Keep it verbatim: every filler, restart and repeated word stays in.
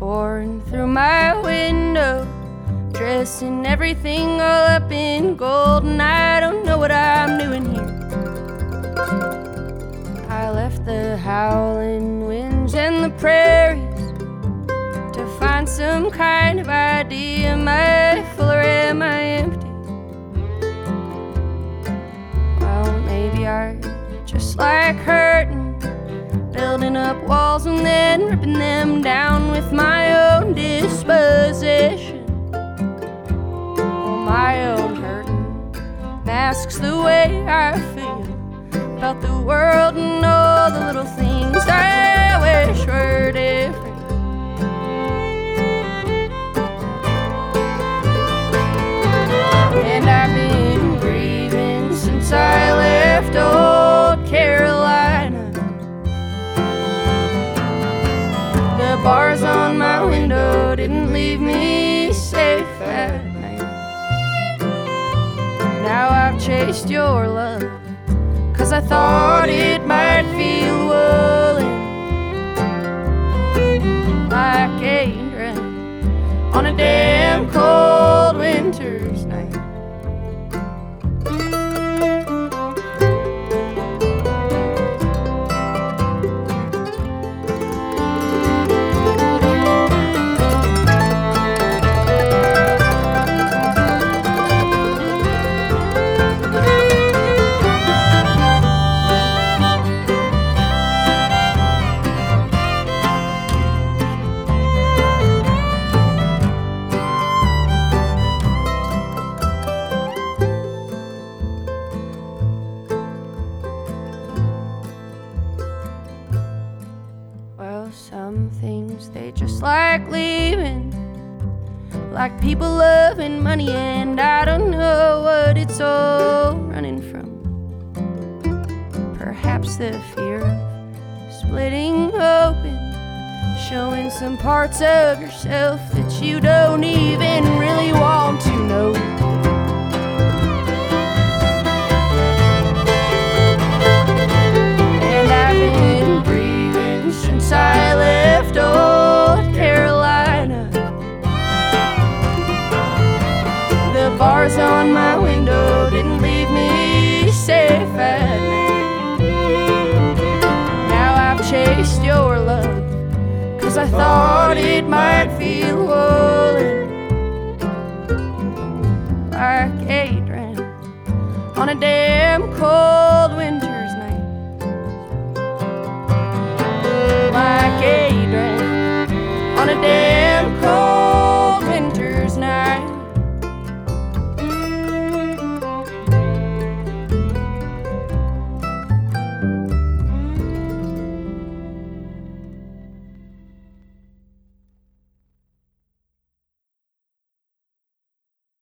pouring through my window, dressed in everything all up in gold, and I don't know what I'm doing here. I left the howling winds and the prairies to find some kind of idea. Am I full or am I empty? Well, maybe I just like hurting, building up walls and then ripping them down with my own disposition. Oh, my own hurting masks the way I feel about the world and all the little things I wish were different. And I've been grieving since I left old Carolina. The bars on my window didn't leave me safe at night. Now I've chased your love, 'cause I thought it might feel woolen, like a rain on a damn cold winter's night. Some things they just like leaving, like people loving money, and I don't know what it's all running from. Perhaps the fear of splitting open, showing some parts of yourself that you don't even really want to know. And I've been grieving since I left old Carolina. The bars on my window didn't leave me safe at night. Now I've chased your love, 'cause I thought it might feel woolen, like a drain on a damn cold